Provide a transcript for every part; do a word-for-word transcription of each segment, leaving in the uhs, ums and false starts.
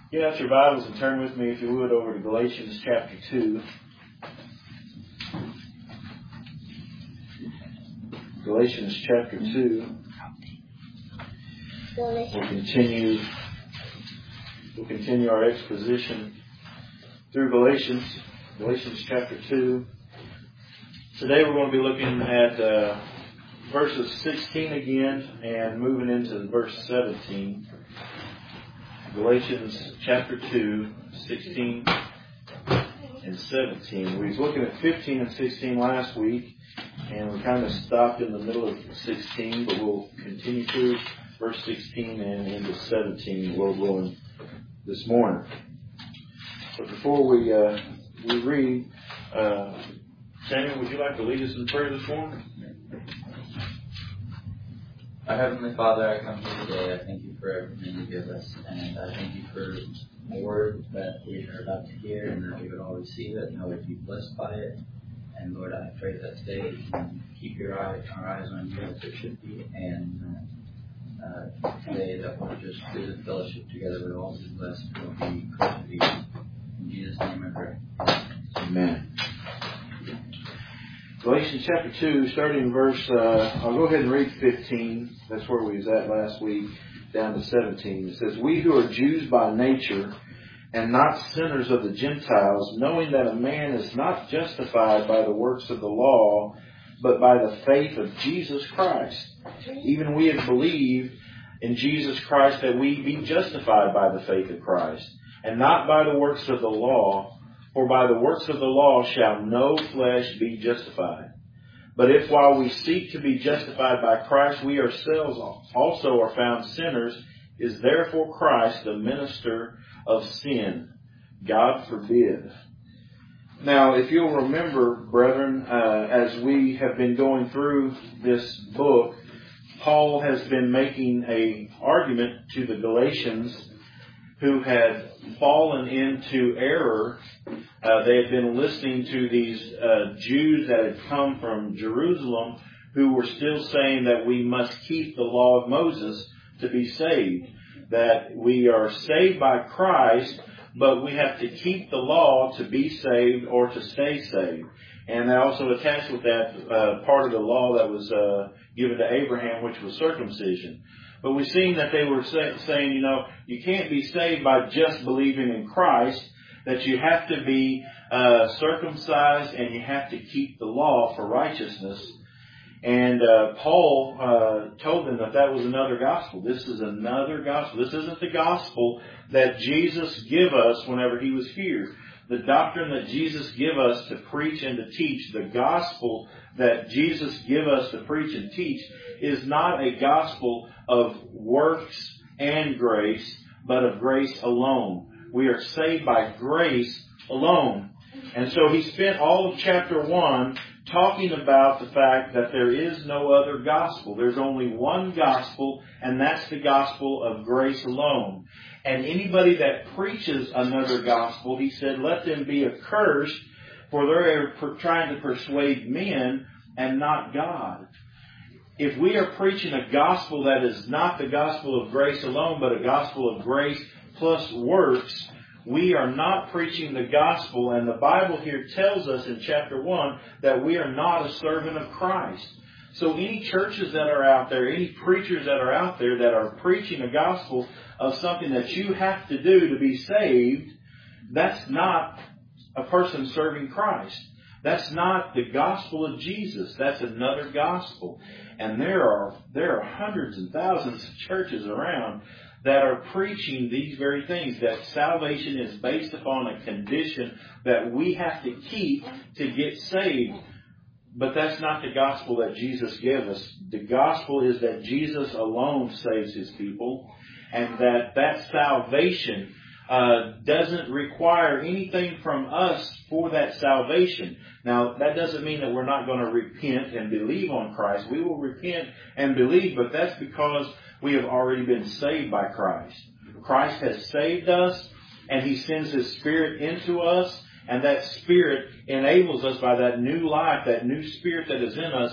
Get out your Bibles and turn with me, if you would, over to Galatians chapter two. Galatians chapter two. We'll continue, we'll continue our exposition through Galatians, Galatians chapter two. Today we're going to be looking at uh, verses sixteen again and moving into verse seventeen. Galatians chapter two, sixteen and seventeen. We was looking at fifteen and sixteen last week, and we kind of stopped in the middle of sixteen, but we'll continue through verse sixteen and into seventeen, Lord willing, this morning. But before we uh, we read, uh, Samuel, would you like to lead us in prayer this morning? Our Heavenly Father, I come to you today. I thank you for everything you give us, and I thank you for the word that we are about to hear, and that we would all receive it, and that we would be blessed by it. And Lord, I pray that today you can keep your eye, our eyes on you as it should be, and uh, today that we'll just do the fellowship together with all be blessed, and we'll be close to you. In Jesus' name I pray. Amen. Galatians chapter two, starting in verse, uh, I'll go ahead and read fifteen. That's where we was at last week, down to seventeen. It says, "We who are Jews by nature, and not sinners of the Gentiles, knowing that a man is not justified by the works of the law, but by the faith of Jesus Christ. Even we have believed in Jesus Christ that we be justified by the faith of Christ, and not by the works of the law. For by the works of the law shall no flesh be justified. But if while we seek to be justified by Christ, we ourselves also are found sinners, is therefore Christ the minister of sin? God forbid." Now, if you'll remember, brethren, uh, as we have been going through this book, Paul has been making an argument to the Galatians who had fallen into error. Uh, they had been listening to these uh, Jews that had come from Jerusalem who were still saying that we must keep the law of Moses to be saved. That we are saved by Christ, but we have to keep the law to be saved or to stay saved. And they also attached with that uh, part of the law that was uh, given to Abraham, which was circumcision. But we've seen that they were say, saying, you know, you can't be saved by just believing in Christ, that you have to be uh, circumcised and you have to keep the law for righteousness. And uh, Paul uh, told them that that was another gospel. This is another gospel. This isn't the gospel that Jesus gave us whenever he was here. The doctrine that Jesus gave us to preach and to teach, the gospel that Jesus gave us to preach and teach, is not a gospel of works and grace, but of grace alone. We are saved by grace alone. And so he spent all of chapter one talking about the fact that there is no other gospel. There's only one gospel, and that's the gospel of grace alone. And anybody that preaches another gospel, he said, let them be accursed, for they're trying to persuade men and not God. If we are preaching a gospel that is not the gospel of grace alone, but a gospel of grace plus works, we are not preaching the gospel. And the Bible here tells us in chapter one that we are not a servant of Christ. So any churches that are out there, any preachers that are out there that are preaching a gospel of something that you have to do to be saved, that's not a person serving Christ. That's not the gospel of Jesus. That's another gospel. And there are there are hundreds and thousands of churches around that are preaching these very things, that salvation is based upon a condition that we have to keep to get saved. But that's not the gospel that Jesus gave us. The gospel is that Jesus alone saves his people, and that that salvation uh, doesn't require anything from us for that salvation. Now, that doesn't mean that we're not going to repent and believe on Christ. We will repent and believe, but that's because we have already been saved by Christ. Christ has saved us, and he sends his Spirit into us, and that Spirit enables us by that new life, that new Spirit that is in us,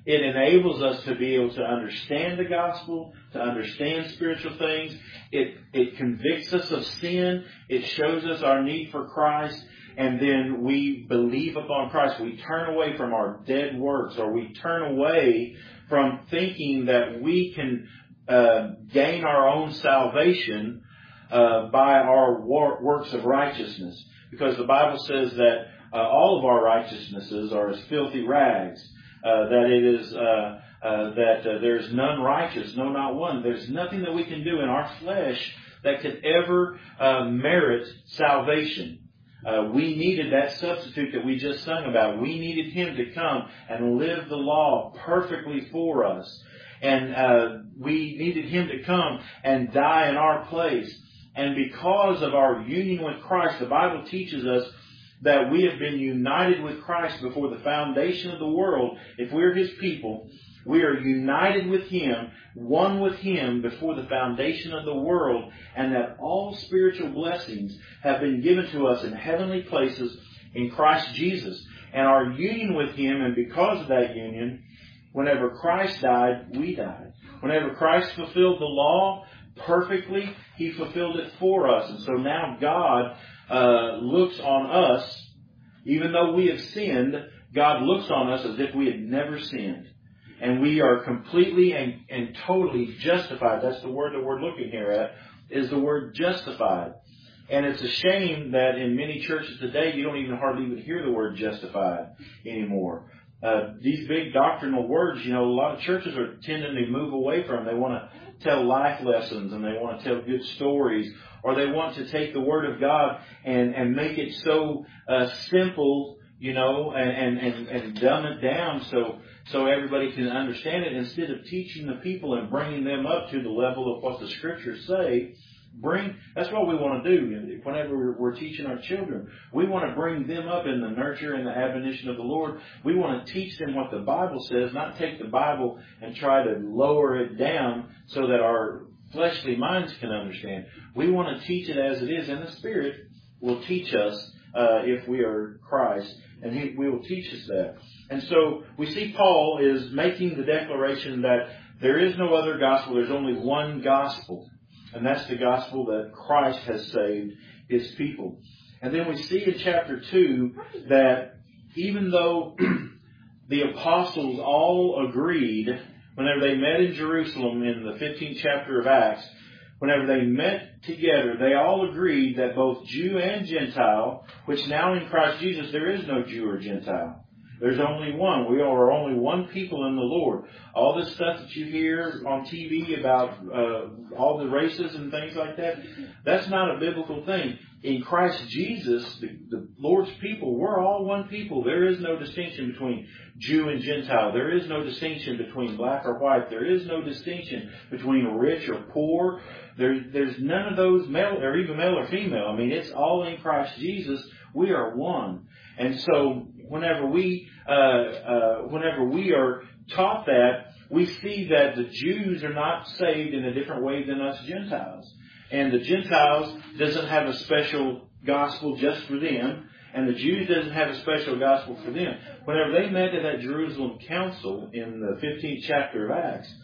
It enables us to be able to understand the gospel, to understand spiritual things. It, it convicts us of sin. It shows us our need for Christ. And then we believe upon Christ. We turn away from our dead works, or we turn away from thinking that we can uh, gain our own salvation uh, by our wor- works of righteousness. Because the Bible says that uh, all of our righteousnesses are as filthy rags. Uh, that it is uh, uh, that uh, there is none righteous, no, not one. There's nothing that we can do in our flesh that could ever uh, merit salvation. Uh, we needed that substitute that we just sung about. We needed Him to come and live the law perfectly for us. And uh, we needed Him to come and die in our place. And because of our union with Christ, the Bible teaches us that we have been united with Christ before the foundation of the world. If we're His people, we are united with Him, one with Him before the foundation of the world, and that all spiritual blessings have been given to us in heavenly places in Christ Jesus. And our union with Him, and because of that union, whenever Christ died, we died. Whenever Christ fulfilled the law perfectly, He fulfilled it for us. And so now God uh, looks on us, even though we have sinned, God looks on us as if we had never sinned. And we are completely and, and totally justified. That's the word that we're looking here at, is the word justified. And it's a shame that in many churches today, you don't even hardly even hear the word justified anymore. Uh, these big doctrinal words, you know, a lot of churches are tending to move away from. They want to tell life lessons, and they want to tell good stories, or they want to take the Word of God and, and make it so uh, simple, you know, and, and, and dumb it down so so everybody can understand it, instead of teaching the people and bringing them up to the level of what the Scriptures say. Bring, that's what we want to do whenever we're, we're teaching our children. We want to bring them up in the nurture and the admonition of the Lord. We want to teach them what the Bible says, not take the Bible and try to lower it down so that our fleshly minds can understand. We want to teach it as it is, and the Spirit will teach us uh, if we are Christ, and He we will teach us that. And so we see Paul is making the declaration that there is no other gospel, there's only one gospel. And that's the gospel that Christ has saved His people. And then we see in chapter two that even though the apostles all agreed, whenever they met in Jerusalem in the fifteenth chapter of Acts, whenever they met together, they all agreed that both Jew and Gentile, which now in Christ Jesus there is no Jew or Gentile. There's only one. We are only one people in the Lord. All this stuff that you hear on T V about uh, all the races and things like that, that's not a biblical thing. In Christ Jesus, the, the Lord's people, we're all one people. There is no distinction between Jew and Gentile. There is no distinction between black or white. There is no distinction between rich or poor. There, there's none of those, male or even male or female. I mean, it's all in Christ Jesus. We are one. And so whenever we uh, uh, whenever we are taught that, we see that the Jews are not saved in a different way than us Gentiles. And the Gentiles doesn't have a special gospel just for them, and the Jews doesn't have a special gospel for them. Whenever they met at that Jerusalem council in the fifteenth chapter of Acts,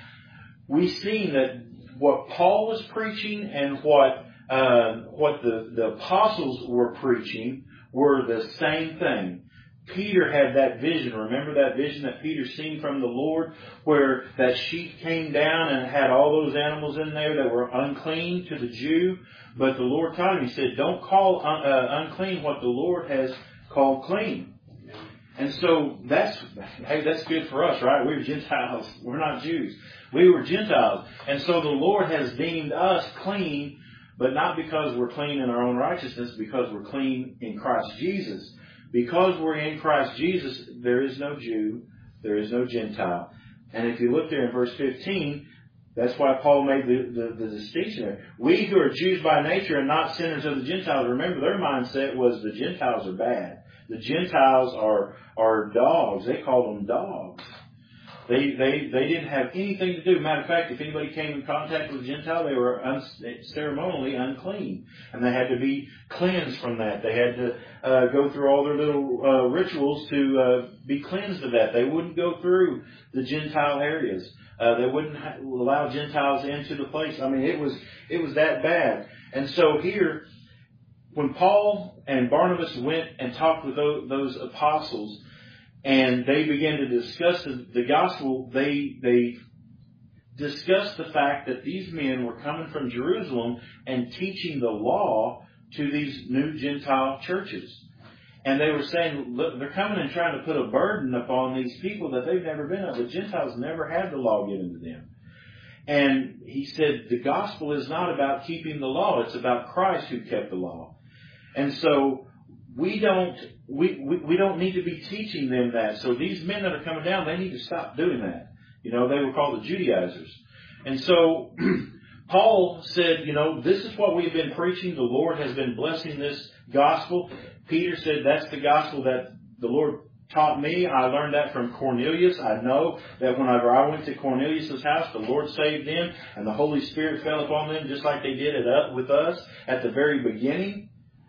we see that what Paul was preaching and what uh, what the, the apostles were preaching were the same thing. Peter had that vision. Remember that vision that Peter seen from the Lord, where that sheep came down and had all those animals in there that were unclean to the Jew. But the Lord taught him, He said, don't call un- uh, unclean what the Lord has called clean. And so that's, hey, that's good for us, right? We're Gentiles. We're not Jews. We were Gentiles. And so the Lord has deemed us clean, but not because we're clean in our own righteousness, because we're clean in Christ Jesus. Because we're in Christ Jesus, there is no Jew, there is no Gentile. And if you look there in verse fifteen, that's why Paul made the, the, the distinction there. We who are Jews by nature and not sinners of the Gentiles, remember their mindset was the Gentiles are bad. The Gentiles are, are dogs. They called them dogs. They, they, they didn't have anything to do. Matter of fact, if anybody came in contact with a Gentile, they were un- ceremonially unclean. And they had to be cleansed from that. They had to uh, go through all their little uh, rituals to uh, be cleansed of that. They wouldn't go through the Gentile areas. Uh, they wouldn't ha- allow Gentiles into the place. I mean, it was it was that bad. And so here, when Paul and Barnabas went and talked with those, those apostles, and they began to discuss the, the gospel, they they discussed the fact that these men were coming from Jerusalem and teaching the law to these new Gentile churches. And they were saying, look, they're coming and trying to put a burden upon these people that they've never been of. The Gentiles never had the law given to them. And he said, the gospel is not about keeping the law. It's about Christ who kept the law. And so we don't we, we, we don't need to be teaching them that. So these men that are coming down, they need to stop doing that. You know, they were called the Judaizers. And so Paul said, you know, this is what we've been preaching. The Lord has been blessing this gospel. Peter said, that's the gospel that the Lord taught me. I learned that from Cornelius. I know that whenever I went to Cornelius' house, the Lord saved them and the Holy Spirit fell upon them just like they did it up with us at the very beginning.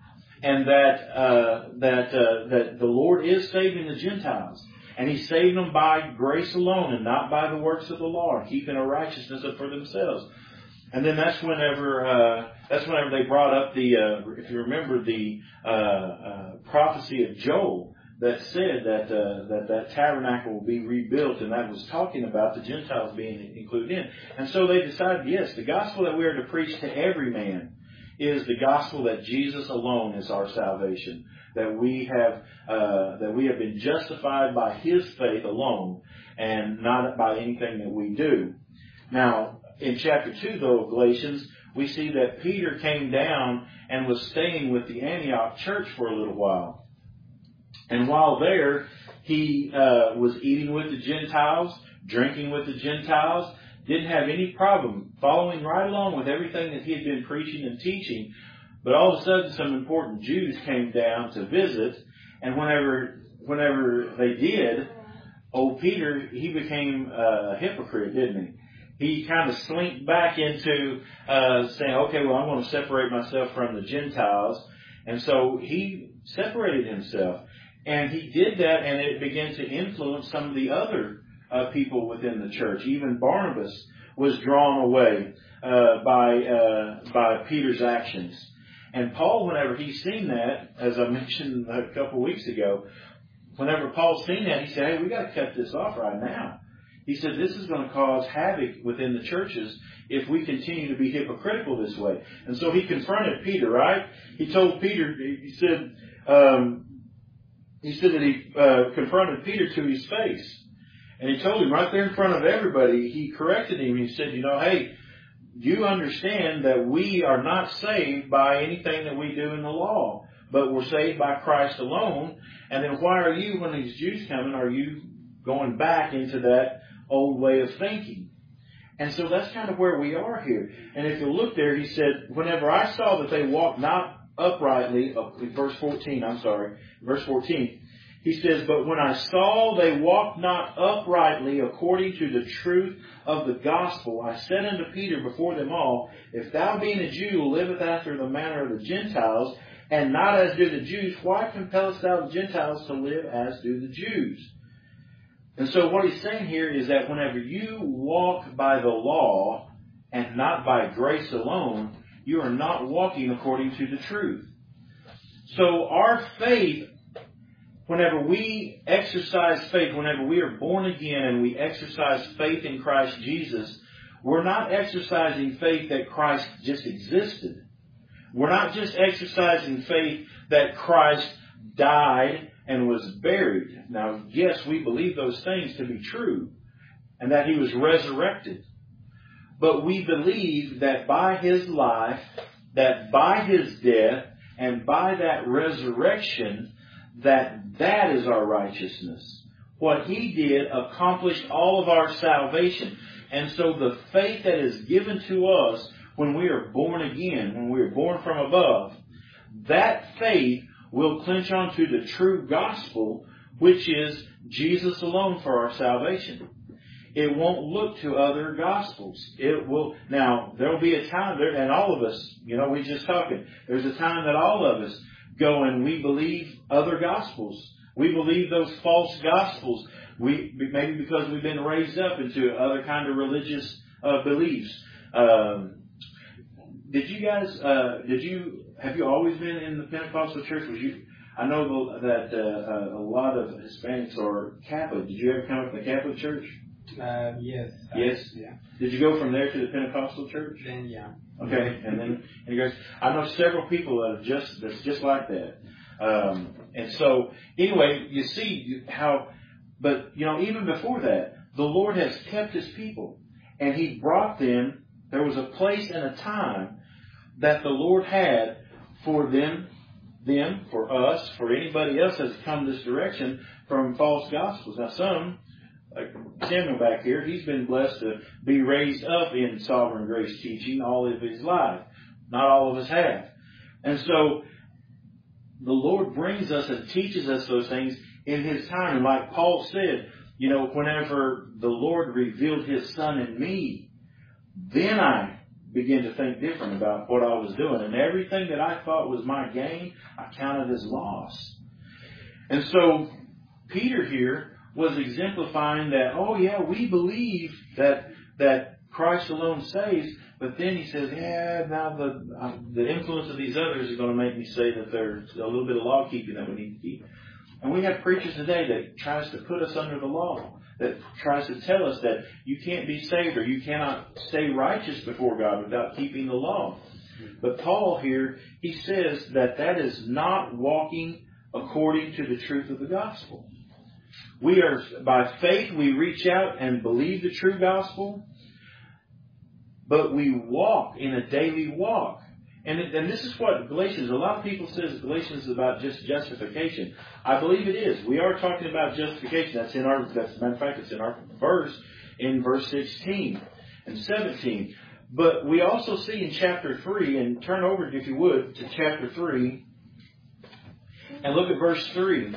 And that uh, that uh, that the Lord is saving the Gentiles. And He's saving them by grace alone and not by the works of the law, keeping a righteousness for themselves. And then that's whenever uh, that's whenever they brought up the, uh, if you remember the uh, uh, prophecy of Joel that said that uh, that that tabernacle will be rebuilt, and that was talking about the Gentiles being included in. And so they decided, yes, the gospel that we are to preach to every man is the gospel that Jesus alone is our salvation. That we have uh, that we have been justified by His faith alone, and not by anything that we do. Now, in chapter two, though, of Galatians, we see that Peter came down and was staying with the Antioch church for a little while. And while there, he uh, was eating with the Gentiles, drinking with the Gentiles, didn't have any problem following right along with everything that he had been preaching and teaching. But all of a sudden, some important Jews came down to visit, and whenever whenever they did, old Peter, he became a hypocrite, didn't he? He kind of slinked back into uh, saying, okay, well, I'm going to separate myself from the Gentiles. And so he separated himself. And he did that, and it began to influence some of the other uh, people within the church. Even Barnabas was drawn away uh, by uh, by Peter's actions. And Paul, whenever he seen that, as I mentioned a couple of weeks ago, whenever Paul seen that, he said, hey, we got to cut this off right now. He said, this is going to cause havoc within the churches if we continue to be hypocritical this way. And so he confronted Peter, right? He told Peter, he said, um, he said that he uh, confronted Peter to his face. And he told him right there in front of everybody, he corrected him. He said, you know, hey, you understand that we are not saved by anything that we do in the law, but we're saved by Christ alone. And then why are you, when these Jews come, are you going back into that old way of thinking? And so that's kind of where we are here. And if you look there, he said, whenever I saw that they walked not uprightly, oh, verse fourteen, I'm sorry, verse fourteen, he says, but when I saw they walked not uprightly according to the truth of the gospel, I said unto Peter before them all, if thou being a Jew liveth after the manner of the Gentiles, and not as do the Jews, why compellest thou the Gentiles to live as do the Jews? And so what he's saying here is that whenever you walk by the law and not by grace alone, you are not walking according to the truth. So our faith, whenever we exercise faith, whenever we are born again and we exercise faith in Christ Jesus, we're not exercising faith that Christ just existed. We're not just exercising faith that Christ died and was buried. Now, yes, we believe those things to be true, and that He was resurrected. But we believe that by His life, that by His death, and by that resurrection, that that is our righteousness. What He did accomplished all of our salvation. And so the faith that is given to us when we are born again, when we are born from above, that faith will clinch on to the true gospel, which is Jesus alone for our salvation. It won't look to other gospels. It will, now, there'll be a time there, and all of us, you know, we just talking, there's a time that all of us go and we believe other gospels. We believe those false gospels. We, maybe because we've been raised up into other kind of religious uh, beliefs. Um, did you guys, uh, did you, have you always been in the Pentecostal church? Was you, I know that uh, a lot of Hispanics are Catholic. Did you ever come up from the Catholic church? Uh, yes. Yes? Uh, yeah. Did you go from there to the Pentecostal church? Then, yeah. Okay, and then and you guys, I know several people that are just that's just like that. Um, and so, anyway, you see how, but you know, even before that, the Lord has kept His people, and He brought them. There was a place and a time that the Lord had for them, them, for us, for anybody else that's come this direction from false gospels. Now, some, like Samuel back here, he's been blessed to be raised up in sovereign grace teaching all of his life. Not all of us have. And so the Lord brings us and teaches us those things in His time. And like Paul said, you know, whenever the Lord revealed His Son in me, then I began to think different about what I was doing. And everything that I thought was my gain, I counted as loss. And so Peter here was exemplifying that, oh yeah, we believe that that Christ alone saves, but then he says, yeah, now the uh, the influence of these others is going to make me say that there's a little bit of law keeping that we need to keep. And we have preachers today that tries to put us under the law, that tries to tell us that you can't be saved or you cannot stay righteous before God without keeping the law. But Paul here, he says that that is not walking according to the truth of the gospel. We are, by faith, we reach out and believe the true gospel, but we walk in a daily walk. And, it, and this is what Galatians, a lot of people says Galatians is about just justification. I believe it is. We are talking about justification. That's in our, that's, as a matter of fact, it's in our verse, in verse sixteen and seventeen. But we also see in chapter three, and turn over, if you would, to chapter three, and look at verse three.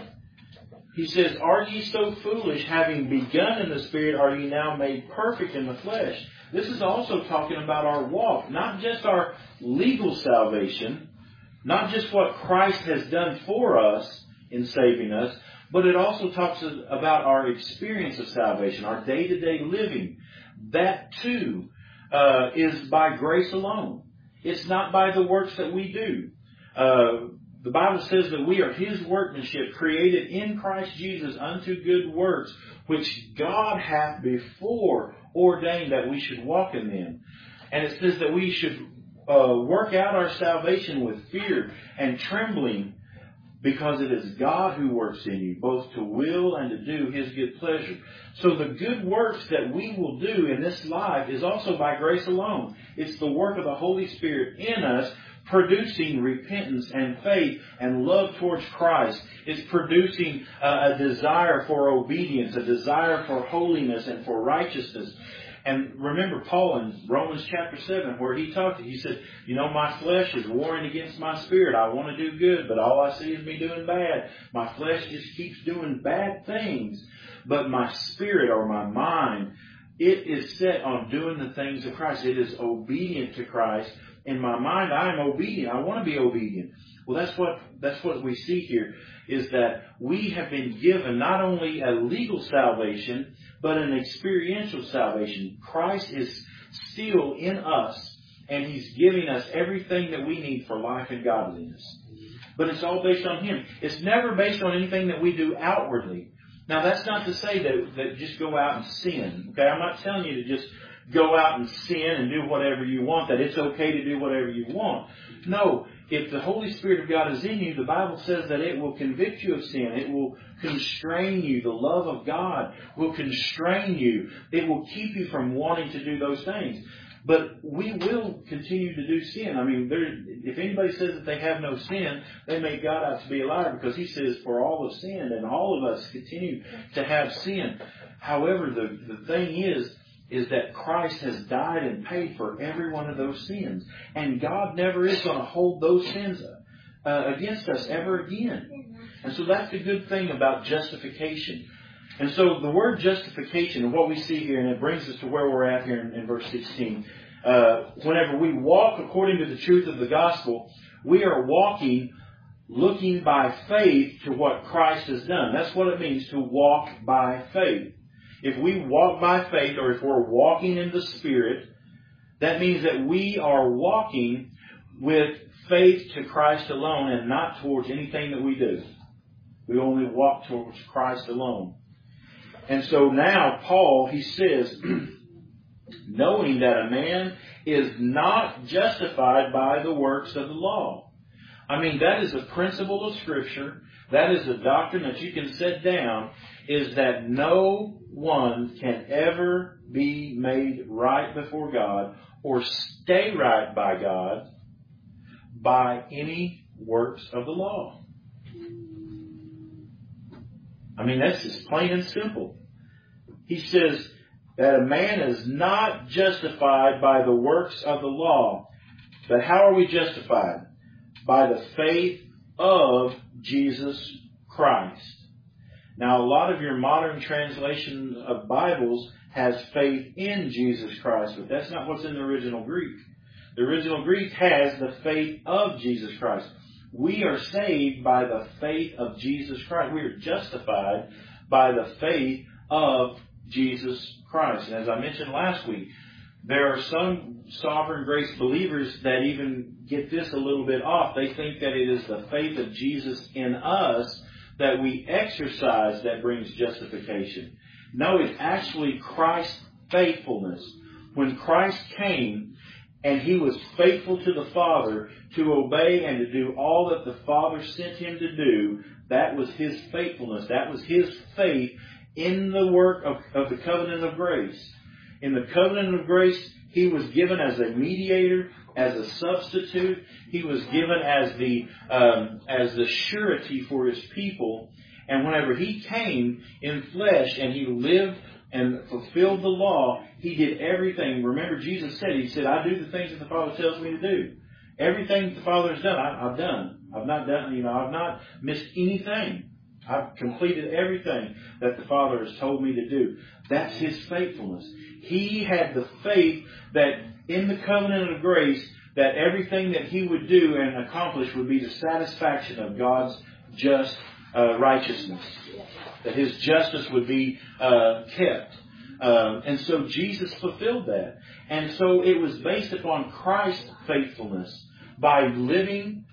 He says, are ye so foolish, having begun in the Spirit, are ye now made perfect in the flesh? This is also talking about our walk, not just our legal salvation, not just what Christ has done for us in saving us, but it also talks about our experience of salvation, our day-to-day living. That too uh, is by grace alone. It's not by the works that we do. Uh, The Bible says that we are His workmanship, created in Christ Jesus unto good works, which God hath before ordained that we should walk in them. And it says that we should uh, work out our salvation with fear and trembling, because it is God who works in you, both to will and to do His good pleasure. So the good works that we will do in this life is also by grace alone. It's the work of the Holy Spirit in us, producing repentance and faith and love towards Christ. It's producing a, a desire for obedience, a desire for holiness and for righteousness. And remember Paul in Romans chapter seven, where he talked, he said, you know, my flesh is warring against my spirit. I want to do good, but all I see is me doing bad. My flesh just keeps doing bad things. But my spirit, or my mind, it is set on doing the things of Christ. It is obedient to Christ. In my mind, I am obedient. I want to be obedient. Well, that's what that's what we see here, is that we have been given not only a legal salvation, but an experiential salvation. Christ is still in us, and He's giving us everything that we need for life and godliness. But it's all based on Him. It's never based on anything that we do outwardly. Now, that's not to say that, that just go out and sin. Okay, I'm not telling you to just go out and sin and do whatever you want, that it's okay to do whatever you want. No, if the Holy Spirit of God is in you, the Bible says that it will convict you of sin. It will constrain you. The love of God will constrain you. It will keep you from wanting to do those things. But we will continue to do sin. I mean, there, if anybody says that they have no sin, they make God out to be a liar, because He says, for all have sinned, and all of us continue to have sin. However, the, the thing is, is that Christ has died and paid for every one of those sins. And God never is going to hold those sins uh, against us ever again. And so that's the good thing about justification. And so the word justification, and what we see here, and it brings us to where we're at here in, in verse sixteen. Uh, whenever we walk according to the truth of the gospel, we are walking, looking by faith to what Christ has done. That's what it means to walk by faith. If we walk by faith, or if we're walking in the Spirit, that means that we are walking with faith to Christ alone and not towards anything that we do. We only walk towards Christ alone. And so now Paul, he says, knowing that a man is not justified by the works of the law. I mean, that is a principle of Scripture. That is a doctrine that you can set down, is that no one can ever be made right before God or stay right by God by any works of the law. I mean, that's just plain and simple. He says that a man is not justified by the works of the law. But how are we justified? By the faith of Jesus Christ. Now, a lot of your modern translation of Bibles has faith in Jesus Christ, but that's not what's in the original Greek. The original Greek has the faith of Jesus Christ. We are saved by the faith of Jesus Christ. We are justified by the faith of Jesus Christ. And as I mentioned last week, there are some sovereign grace believers that even get this a little bit off. They think that it is the faith of Jesus in us that we exercise that brings justification. No, it's actually Christ's faithfulness. When Christ came and He was faithful to the Father to obey and to do all that the Father sent Him to do, that was His faithfulness. That was His faith in the work of, of the covenant of grace. In the covenant of grace, He was given as a mediator, as a substitute. He was given as the um, as the surety for His people. And whenever He came in flesh and He lived and fulfilled the law, He did everything. Remember, Jesus said, He said, I do the things that the Father tells me to do. Everything that the Father has done, I, I've done. I've not done, you know, I've not missed anything. I've completed everything that the Father has told me to do. That's His faithfulness. He had the faith that in the covenant of grace, that everything that He would do and accomplish would be the satisfaction of God's just uh, righteousness. That His justice would be uh, kept. Uh, and so Jesus fulfilled that. And so it was based upon Christ's faithfulness by living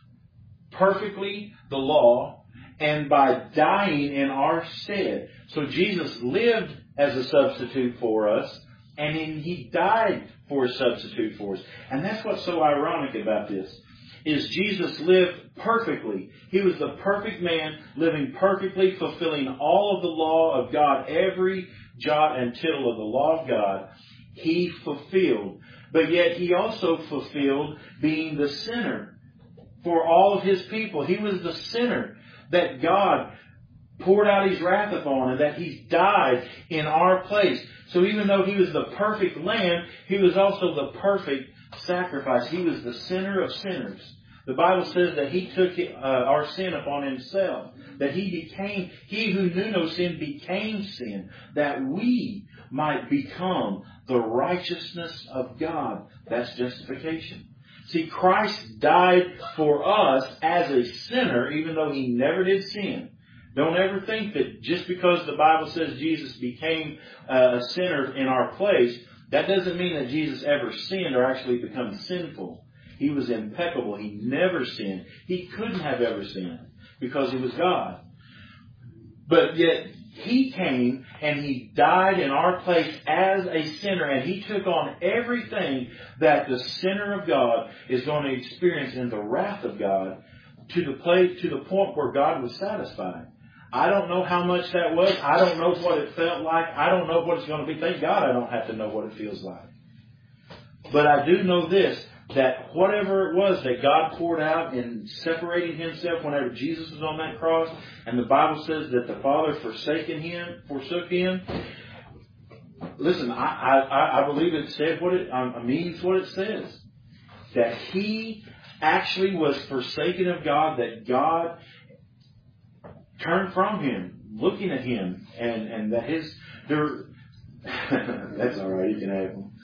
perfectly the law and by dying in our stead. So Jesus lived as a substitute for us, and then He died for a substitute for us. And that's what's so ironic about this, is Jesus lived perfectly. He was the perfect man, living perfectly, fulfilling all of the law of God, every jot and tittle of the law of God, He fulfilled. But yet He also fulfilled being the sinner for all of His people. He was the sinner that God poured out His wrath upon, and that He died in our place. So even though He was the perfect Lamb, He was also the perfect sacrifice. He was the sinner of sinners. The Bible says that He took uh, our sin upon Himself. That He became, He who knew no sin became sin, that we might become the righteousness of God. That's justification. See, Christ died for us as a sinner, even though He never did sin. Don't ever think that just because the Bible says Jesus became uh, a sinner in our place, that doesn't mean that Jesus ever sinned or actually become sinful. He was impeccable. He never sinned. He couldn't have ever sinned because He was God. But yet He came and He died in our place as a sinner, and He took on everything that the sinner of God is going to experience in the wrath of God, to the place, to the point where God was satisfied. I don't know how much that was. I don't know what it felt like. I don't know what it's going to be. Thank God I don't have to know what it feels like. But I do know this, that whatever it was that God poured out in separating Himself whenever Jesus was on that cross, and the Bible says that the Father forsaken Him, forsook Him. Listen, I, I, I believe it said what it I means what it says. That He actually was forsaken of God, that God turned from Him. looking at him, and, and that his, there, that's all right, you can have them.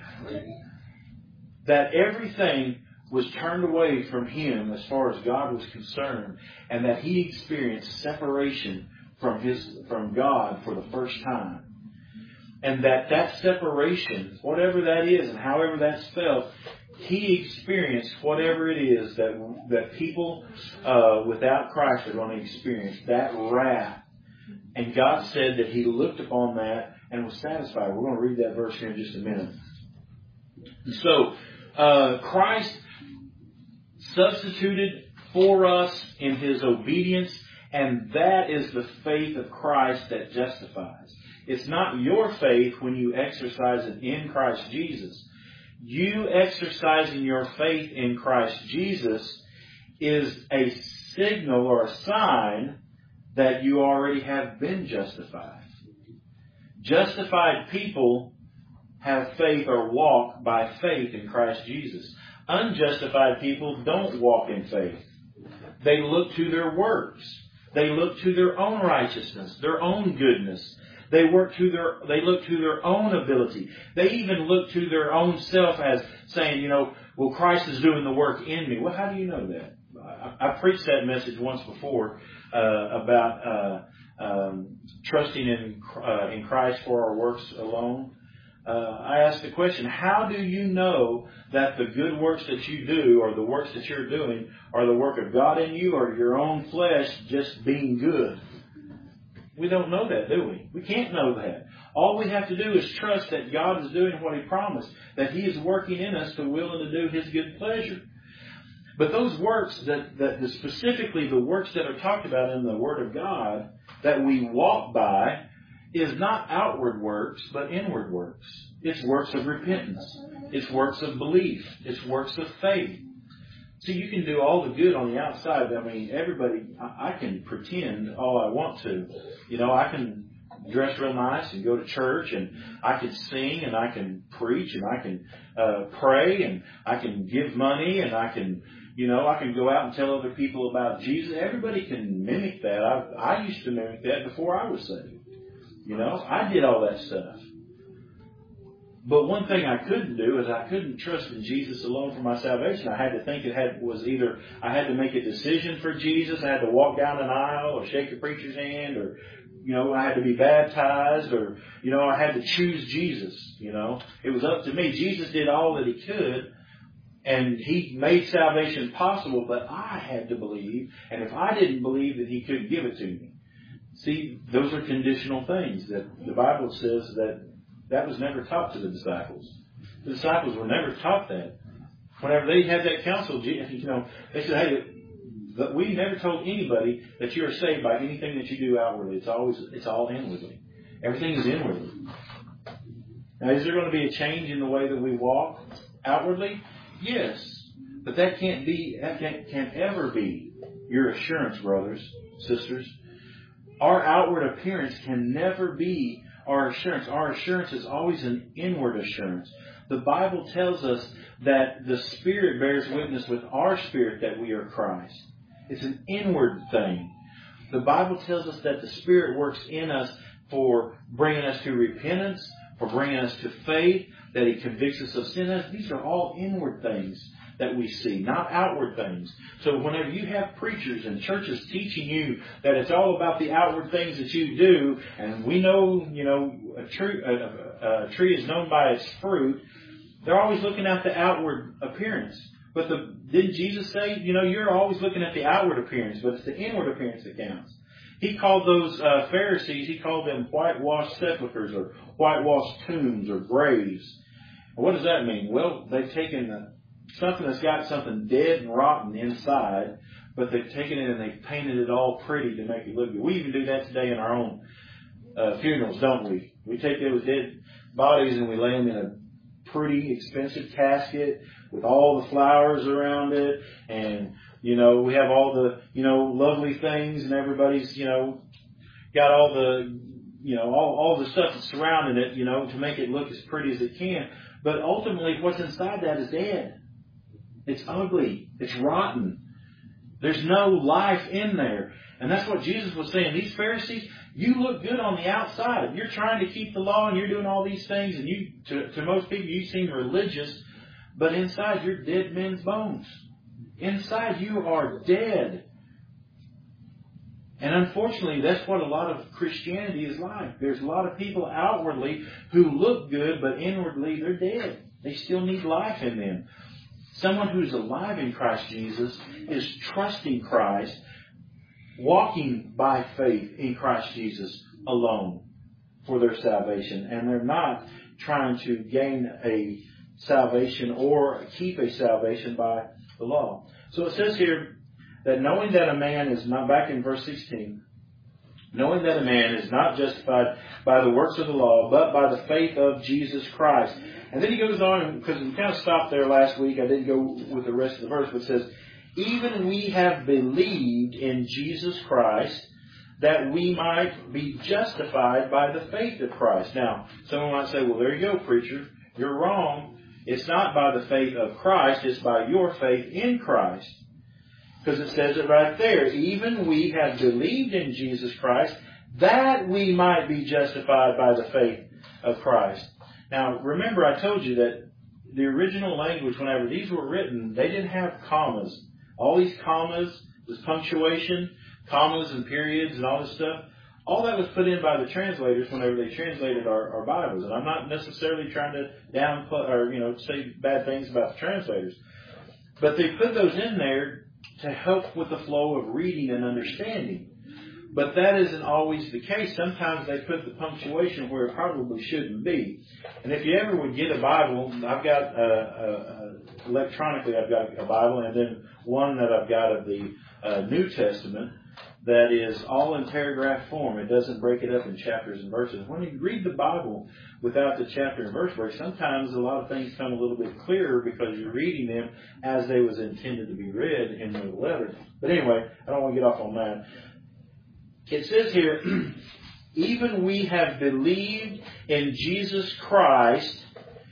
That everything was turned away from him as far as God was concerned, and that he experienced separation from his from God for the first time. And that that separation, whatever that is and however that's felt, he experienced whatever it is that that people uh, without Christ are going to experience, that wrath. And God said that he looked upon that and was satisfied. We're going to read that verse here in just a minute. So, uh, Christ substituted for us in his obedience, and that is the faith of Christ that justifies. It's not your faith when you exercise it in Christ Jesus. You exercising your faith in Christ Jesus is a signal or a sign that you already have been justified. Justified people have faith or walk by faith in Christ Jesus. Unjustified people don't walk in faith. They look to their works. They look to their own righteousness, their own goodness. They work to their, they look to their own ability. They even look to their own self as saying, you know, well, Christ is doing the work in me. Well, how do you know that? I, I preached that message once before uh, about uh, um, trusting in uh, in Christ for our works alone. Uh, I asked the question, how do you know that the good works that you do or the works that you're doing are the work of God in you or your own flesh just being good? We don't know that, do we? We can't know that. All we have to do is trust that God is doing what he promised, that he is working in us to will and to do his good pleasure. But those works, that, that specifically the works that are talked about in the Word of God that we walk by, is not outward works, but inward works. It's works of repentance. It's works of belief. It's works of faith. See, you can do all the good on the outside. I mean, everybody, I, I can pretend all I want to. You know, I can dress real nice and go to church, and I can sing, and I can preach, and I can uh, pray, and I can give money, and I can, you know, I can go out and tell other people about Jesus. Everybody can mimic that. I, I used to mimic that before I was saved. You know, I did all that stuff. But one thing I couldn't do is I couldn't trust in Jesus alone for my salvation. I had to think it had was either I had to make a decision for Jesus, I had to walk down an aisle or shake the preacher's hand, or, you know, I had to be baptized, or, you know, I had to choose Jesus. You know, it was up to me. Jesus did all that he could, and he made salvation possible, but I had to believe, and if I didn't believe, that he couldn't give it to me. See, those are conditional things that the Bible says that that was never taught to the disciples. The disciples were never taught that. Whenever they had that counsel, you know, they said, hey, we never told anybody that you are saved by anything that you do outwardly. It's always, it's all inwardly. Everything is inwardly. Now, is there going to be a change in the way that we walk outwardly? Yes. But that can't be, that can't, can't ever be your assurance, brothers, sisters. Our outward appearance can never be our assurance. Our assurance is always an inward assurance. The Bible tells us that the Spirit bears witness with our spirit that we are Christ. It's an inward thing. The Bible tells us that the Spirit works in us for bringing us to repentance, for bringing us to faith, that he convicts us of sin. These are all inward things that we see, not outward things. So whenever you have preachers and churches teaching you that it's all about the outward things that you do, and we know, you know, a tree, a, a tree is known by its fruit, they're always looking at the outward appearance. But the, didn't Jesus say, you know, you're always looking at the outward appearance, but it's the inward appearance that counts. He called those uh, Pharisees, he called them whitewashed sepulchres or whitewashed tombs or graves. And what does that mean? Well, they've taken the something that's got something dead and rotten inside, but they've taken it and they've painted it all pretty to make it look good. We even do that today in our own uh, funerals, don't we? We take those dead bodies and we lay them in a pretty expensive casket with all the flowers around it, and, you know, we have all the, you know, lovely things, and everybody's, you know, got all the, you know, all, all the stuff that's surrounding it, you know, to make it look as pretty as it can. But ultimately, what's inside that is dead. It's ugly. It's rotten. There's no life in there. And that's what Jesus was saying. These Pharisees, you look good on the outside. You're trying to keep the law and you're doing all these things. And you, to, to most people, you seem religious. But inside, you're dead men's bones. Inside, you are dead. And unfortunately, that's what a lot of Christianity is like. There's a lot of people outwardly who look good, but inwardly they're dead. They still need life in them. Someone who's alive in Christ Jesus is trusting Christ, walking by faith in Christ Jesus alone for their salvation. And they're not trying to gain a salvation or keep a salvation by the law. So it says here that knowing that a man is not, back in verse sixteen, knowing that a man is not justified by the works of the law, but by the faith of Jesus Christ. And then he goes on, because we kind of stopped there last week. I didn't go with the rest of the verse, but it says, even we have believed in Jesus Christ, that we might be justified by the faith of Christ. Now, someone might say, well, there you go, preacher. You're wrong. It's not by the faith of Christ. It's by your faith in Christ. Because it says it right there. Even we have believed in Jesus Christ, that we might be justified by the faith of Christ. Now, remember I told you that the original language, whenever these were written, they didn't have commas. All these commas, this punctuation, commas and periods and all this stuff, all that was put in by the translators whenever they translated our, our Bibles. And I'm not necessarily trying to downplay or, you know, say bad things about the translators. But they put those in there to help with the flow of reading and understanding. But that isn't always the case. Sometimes they put the punctuation where it probably shouldn't be. And if you ever would get a Bible, I've got, uh, uh, electronically I've got a Bible, and then one that I've got of the uh, New Testament that is all in paragraph form. It doesn't break it up in chapters and verses. When you read the Bible without the chapter and verse break, sometimes a lot of things come a little bit clearer because you're reading them as they was intended to be read in the letter. But anyway, I don't want to get off on that. It says here, even we have believed in Jesus Christ.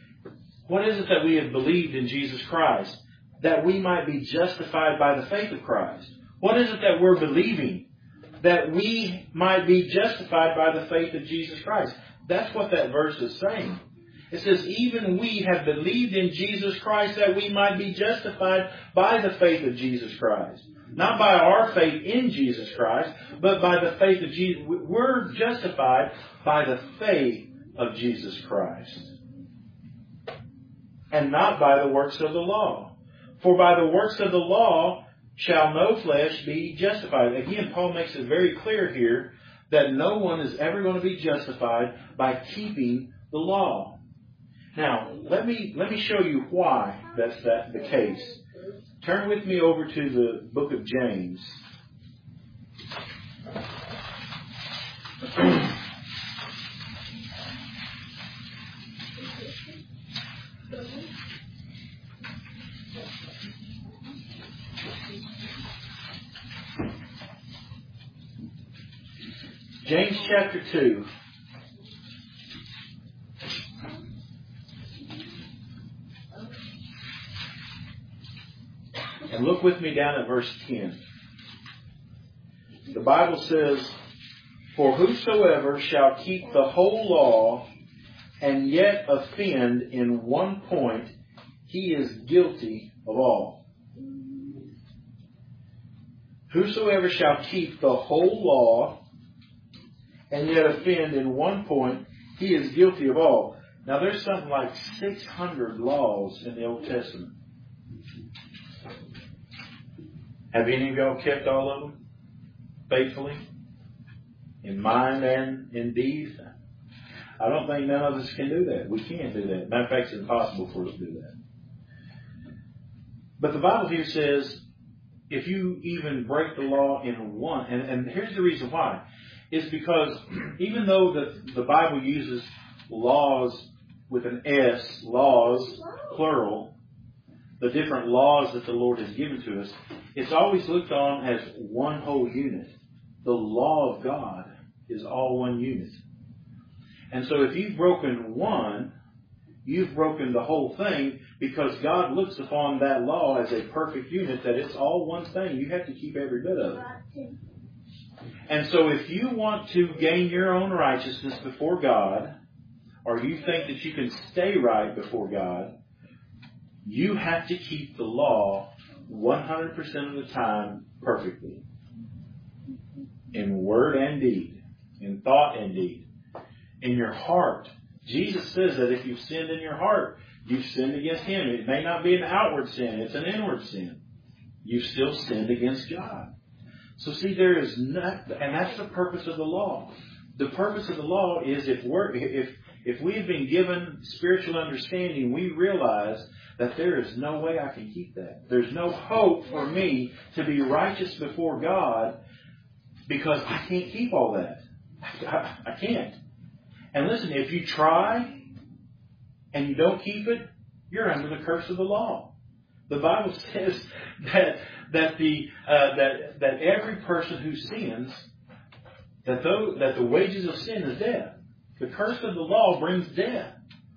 What is it that we have believed in Jesus Christ? That we might be justified by the faith of Christ. What is it that we're believing? That we might be justified by the faith of Jesus Christ. That's what that verse is saying. It says, even we have believed in Jesus Christ that we might be justified by the faith of Jesus Christ. Not by our faith in Jesus Christ, but by the faith of Jesus. We're justified by the faith of Jesus Christ. And not by the works of the law. For by the works of the law shall no flesh be justified. Again, Paul makes it very clear here that no one is ever going to be justified by keeping the law. Now, let me let me show you why that's that the case. Turn with me over to the book of James. James chapter two. And look with me down at verse ten. The Bible says, for whosoever shall keep the whole law and yet offend in one point, he is guilty of all. Whosoever shall keep the whole law and yet offend in one point, he is guilty of all. Now there's something like six hundred laws in the Old Testament. Have any of y'all kept all of them faithfully? In mind and in deed? I don't think none of us can do that. We can't do that. Matter of fact, it's impossible for us to do that. But the Bible here says, if you even break the law in one, and, and here's the reason why. It's because even though the, the Bible uses laws with an S, laws, plural, the different laws that the Lord has given to us, it's always looked on as one whole unit. The law of God is all one unit. And so if you've broken one, you've broken the whole thing, because God looks upon that law as a perfect unit, that it's all one thing. You have to keep every bit of it. And so if you want to gain your own righteousness before God, or you think that you can stay right before God, you have to keep the law one hundred percent of the time perfectly. In word and deed. In thought and deed. In your heart. Jesus says that if you've sinned in your heart, you've sinned against Him. It may not be an outward sin. It's an inward sin. You've still sinned against God. So see, there is not, and that's the purpose of the law. The purpose of the law is if we're, if, if we've been given spiritual understanding, we realize that there is no way I can keep that. There's no hope for me to be righteous before God because I can't keep all that. I, I can't. And listen, if you try and you don't keep it, you're under the curse of the law. The Bible says that that the uh, that that every person who sins, that though that the wages of sin is death. The curse of the law brings death.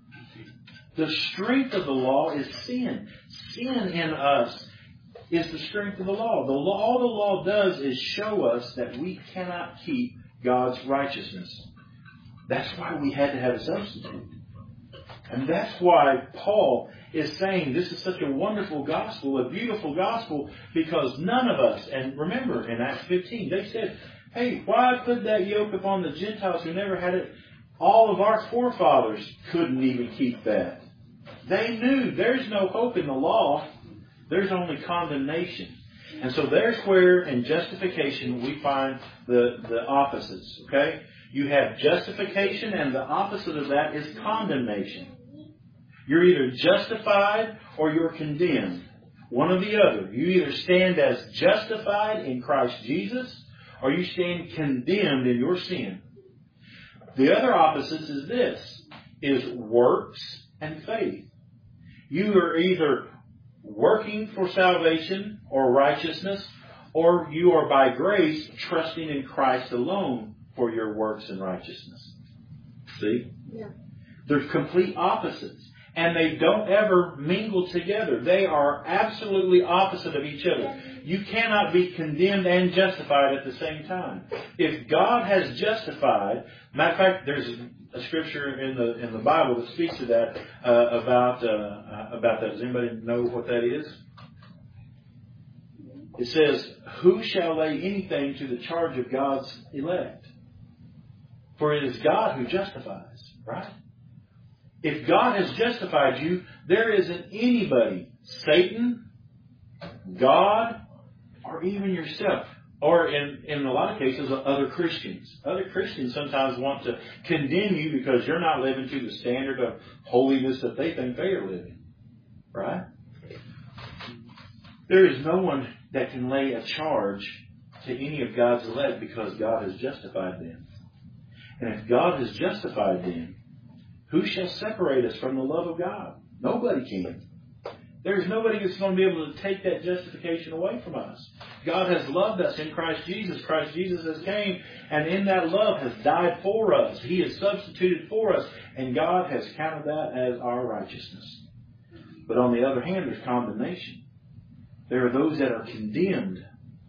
The strength of the law is sin. Sin in us is the strength of the law. The law, all the law does is show us that we cannot keep God's righteousness. That's why we had to have a substitute. And that's why Paul is saying this is such a wonderful gospel, a beautiful gospel, because none of us, and remember in Acts fifteen, they said, hey, why put that yoke upon the Gentiles who never had it? All of our forefathers couldn't even keep that. They knew there's no hope in the law. There's only condemnation. And so there's where in justification we find the, the opposites. Okay? You have justification, and the opposite of that is condemnation. You're either justified or you're condemned. One or the other. You either stand as justified in Christ Jesus or you stand condemned in your sin. The other opposite is this, is works and faith. You are either working for salvation or righteousness, or you are by grace trusting in Christ alone for your works and righteousness. See? Yeah. They're complete opposites. And they don't ever mingle together. They are absolutely opposite of each other. You cannot be condemned and justified at the same time. If God has justified, matter of fact, there's a scripture in the in the Bible that speaks to that uh, about uh, about that. Does anybody know what that is? It says, "Who shall lay anything to the charge of God's elect? For it is God who justifies." Right? If God has justified you, there isn't anybody, Satan, God, or even yourself, or in, in a lot of cases, other Christians. Other Christians sometimes want to condemn you because you're not living to the standard of holiness that they think they are living. Right? There is no one that can lay a charge to any of God's elect because God has justified them. And if God has justified them, who shall separate us from the love of God? Nobody can. There's nobody that's going to be able to take that justification away from us. God has loved us in Christ Jesus. Christ Jesus has came and in that love has died for us. He has substituted for us. And God has counted that as our righteousness. But on the other hand, there's condemnation. There are those that are condemned.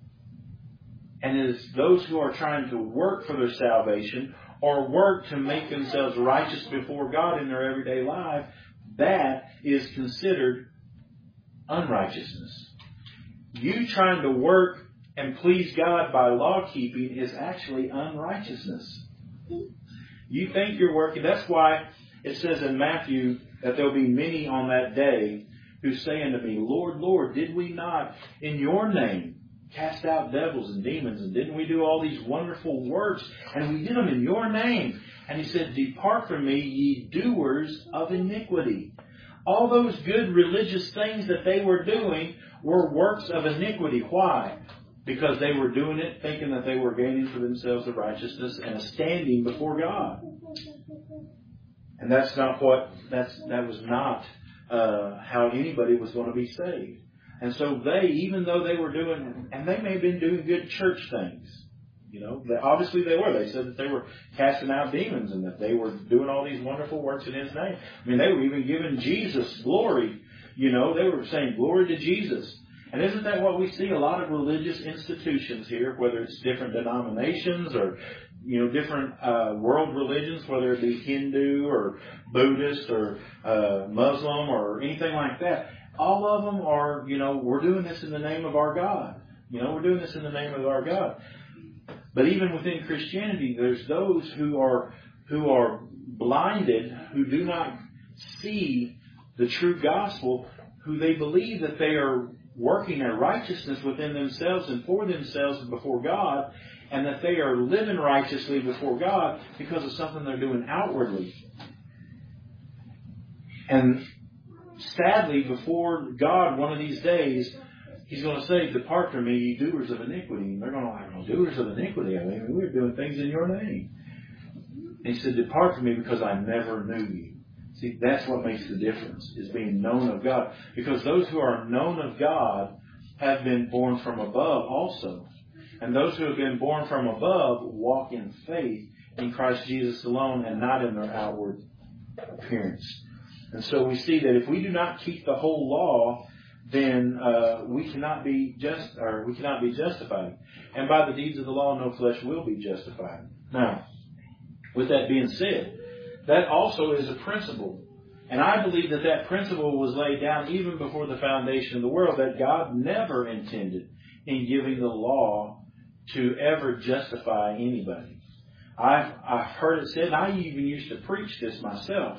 And it is those who are trying to work for their salvation or work to make themselves righteous before God in their everyday life, that is considered unrighteousness. You trying to work and please God by law keeping is actually unrighteousness. You think you're working. That's why it says in Matthew that there will be many on that day who say unto me, Lord, Lord, did we not in your name cast out devils and demons, and didn't we do all these wonderful works, and we did them in your name? And he said, depart from me, ye doers of iniquity. All those good religious things that they were doing were works of iniquity. Why? Because they were doing it thinking that they were gaining for themselves a righteousness and a standing before God. And that's not what, that's, that was not uh, how anybody was going to be saved. And so they, even though they were doing, and they may have been doing good church things, you know, they, obviously they were. They said that they were casting out demons and that they were doing all these wonderful works in His name. I mean, they were even giving Jesus glory. You know, they were saying glory to Jesus. And isn't that what we see? A lot of religious institutions here, whether it's different denominations or, you know, different uh, world religions, whether it be Hindu or Buddhist or uh, Muslim or anything like that. All of them are, you know, we're doing this in the name of our God. You know, we're doing this in the name of our God. But even within Christianity, there's those who are who are blinded, who do not see the true gospel, who they believe that they are working a righteousness within themselves and for themselves before God, and that they are living righteously before God because of something they're doing outwardly. And sadly, before God, one of these days, He's going to say, "Depart from me, ye doers of iniquity." And they're going to like, "Oh, doers of iniquity? I mean, we're doing things in your name." And He said, "Depart from me because I never knew you." See, that's what makes the difference, is being known of God. Because those who are known of God have been born from above also. And those who have been born from above walk in faith in Christ Jesus alone and not in their outward appearance. And so we see that if we do not keep the whole law, then uh, we cannot be just, or we cannot be justified. And by the deeds of the law, no flesh will be justified. Now, with that being said, that also is a principle. And I believe that that principle was laid down even before the foundation of the world, that God never intended in giving the law to ever justify anybody. I've, I've heard it said, and I even used to preach this myself,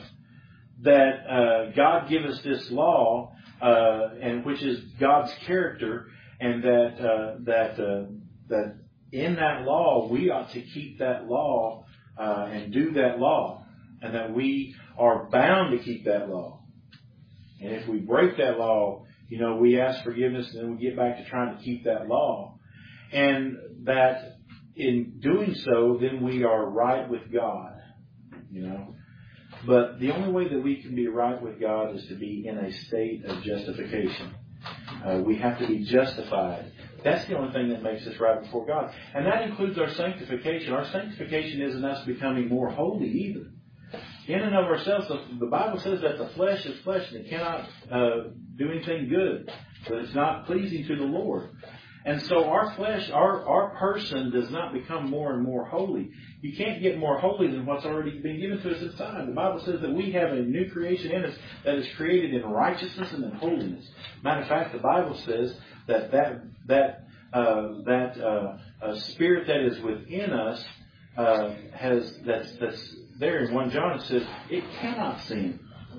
that uh, God give us this law, uh, and which is God's character, and that uh, that uh, that in that law we ought to keep that law uh, and do that law. And that we are bound to keep that law. And if we break that law, you know, we ask forgiveness and then we get back to trying to keep that law. And that in doing so, then we are right with God, you know. But the only way that we can be right with God is to be in a state of justification. Uh, we have to be justified. That's the only thing that makes us right before God. And that includes our sanctification. Our sanctification isn't us becoming more holy either. In and of ourselves, the Bible says that the flesh is flesh and it cannot uh, do anything good, that it's not pleasing to the Lord. And so our flesh, our, our person does not become more and more holy. You can't get more holy than what's already been given to us inside. The Bible says that we have a new creation in us that is created in righteousness and in holiness. Matter of fact, the Bible says that that that uh, that uh, uh, spirit that is within us uh, has that's that's there in First John, it says it cannot sin.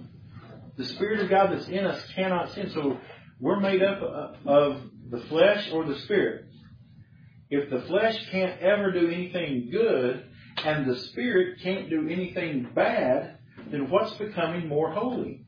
The Spirit of God that's in us cannot sin. So we're made up of the flesh or the Spirit. If the flesh can't ever do anything good and the Spirit can't do anything bad, then what's becoming more holy?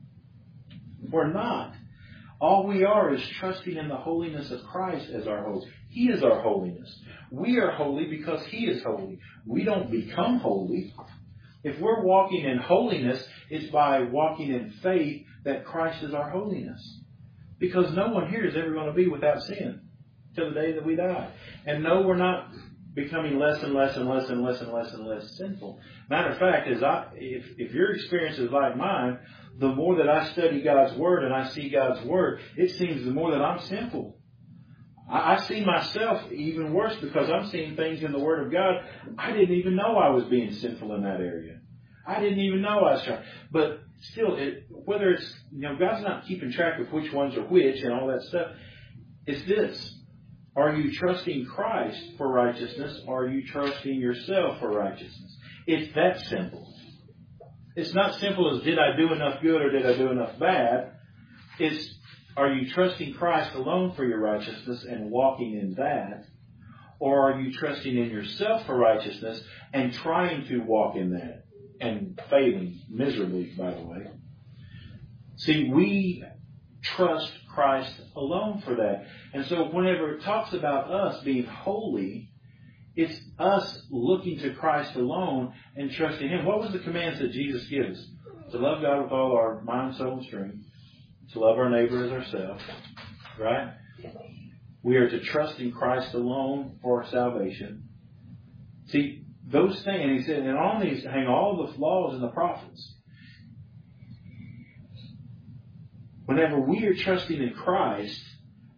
We're not. All we are is trusting in the holiness of Christ as our holiness. He is our holiness. We are holy because He is holy. We don't become holy. If we're walking in holiness, it's by walking in faith that Christ is our holiness. Because no one here is ever going to be without sin till the day that we die. And no, we're not becoming less and less and less and less and less and less sinful. Matter of fact, as I, if, if your experience is like mine, the more that I study God's Word and I see God's Word, it seems the more that I'm sinful. I, I see myself even worse because I'm seeing things in the Word of God. I didn't even know I was being sinful in that area. I didn't even know I was trying. But still, it, whether it's, you know, God's not keeping track of which ones are which and all that stuff. It's this. Are you trusting Christ for righteousness, or are you trusting yourself for righteousness? It's that simple. It's not simple as did I do enough good or did I do enough bad. It's, are you trusting Christ alone for your righteousness and walking in that? Or are you trusting in yourself for righteousness and trying to walk in that and failing miserably, by the way? See, we trust Christ alone for that. And so whenever it talks about us being holy, it's us looking to Christ alone and trusting Him. What was the commands that Jesus gives? To love God with all our mind, soul, and strength. To love our neighbor as ourselves. Right? We are to trust in Christ alone for our salvation. See, those things, and He said, and on these hang all the laws and the prophets. Whenever we are trusting in Christ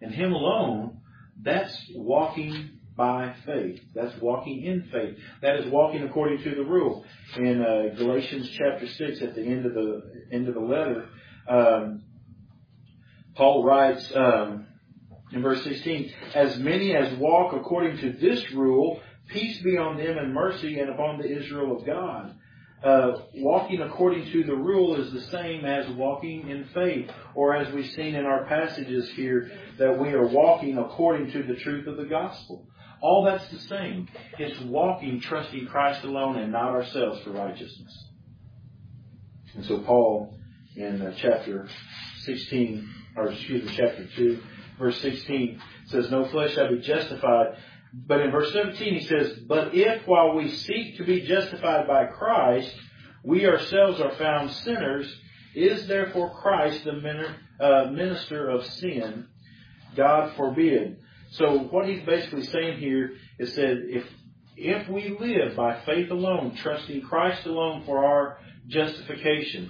and Him alone, that's walking by faith. That's walking in faith. That is walking according to the rule. In uh, Galatians chapter six, at the end of the end of the letter, um, Paul writes um, in verse sixteen, "As many as walk according to this rule, peace be on them and mercy and upon the Israel of God." Uh, walking according to the rule is the same as walking in faith, or as we've seen in our passages here, that we are walking according to the truth of the gospel. All that's the same. It's walking, trusting Christ alone and not ourselves for righteousness. And so Paul, in uh, chapter sixteen, or excuse me, chapter two, verse sixteen, says, "No flesh shall be justified." But in verse seventeen he says, "But if while we seek to be justified by Christ, we ourselves are found sinners, is therefore Christ the minister of sin? God forbid." So what he's basically saying here is that if if we live by faith alone, trusting Christ alone for our justification,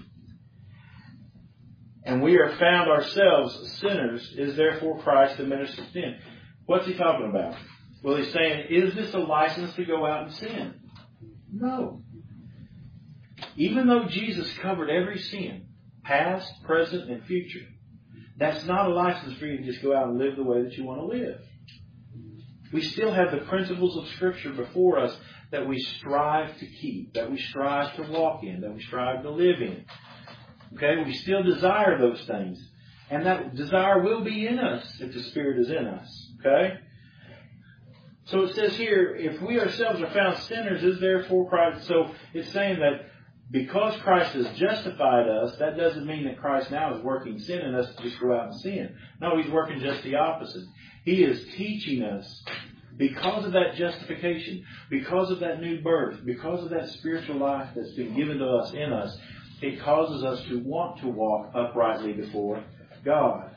and we are found ourselves sinners, is therefore Christ the minister of sin? What's he talking about? Well, he's saying, is this a license to go out and sin? No. Even though Jesus covered every sin, past, present, and future, that's not a license for you to just go out and live the way that you want to live. We still have the principles of Scripture before us that we strive to keep, that we strive to walk in, that we strive to live in. Okay? We still desire those things. And that desire will be in us if the Spirit is in us. Okay? So it says here, if we ourselves are found sinners, is therefore Christ. So it's saying that because Christ has justified us, that doesn't mean that Christ now is working sin in us to just go out and sin. No, He's working just the opposite. He is teaching us, because of that justification, because of that new birth, because of that spiritual life that's been given to us in us, it causes us to want to walk uprightly before God.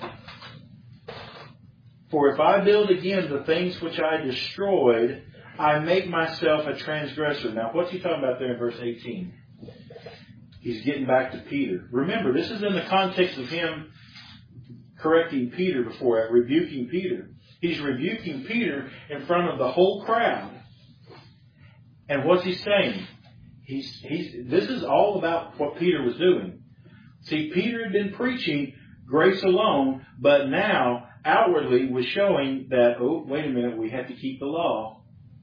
"For if I build again the things which I destroyed, I make myself a transgressor." Now, what's he talking about there in verse eighteen? He's getting back to Peter. Remember, this is in the context of him correcting Peter before it, rebuking Peter. He's rebuking Peter in front of the whole crowd. And what's he saying? He's, he's, this is all about what Peter was doing. See, Peter had been preaching grace alone, but now outwardly was showing that, oh, wait a minute, we have to keep the law.